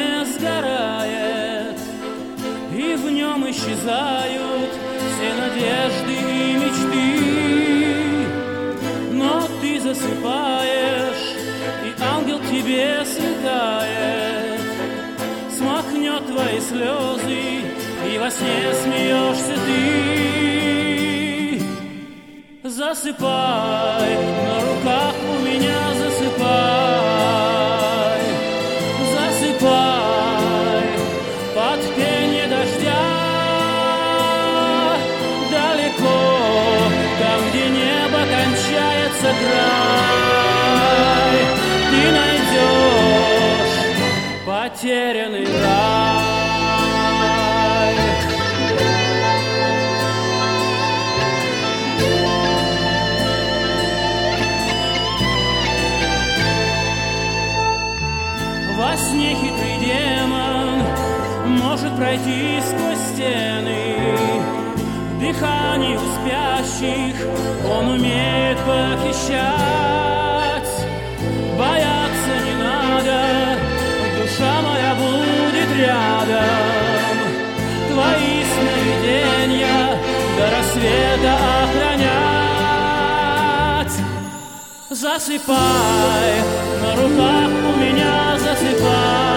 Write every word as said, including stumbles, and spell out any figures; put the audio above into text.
пламя сгорает, и в нем исчезают все надежды и мечты. Но ты засыпаешь, и ангел тебе слетает, смахнет твои слезы, и во сне смеешься ты. Засыпай, на руках у меня засыпай, засыпай под пение дождя. Далеко, там, где небо кончается край, ты найдешь потерянный рай. Во сне хитрый демон может пройти сквозь стены, в дыхании у спящих он умеет похищать. Бояться не надо, душа моя будет рядом, твои сновидения до рассвета охранять. Засыпай, на руках у меня засыпай,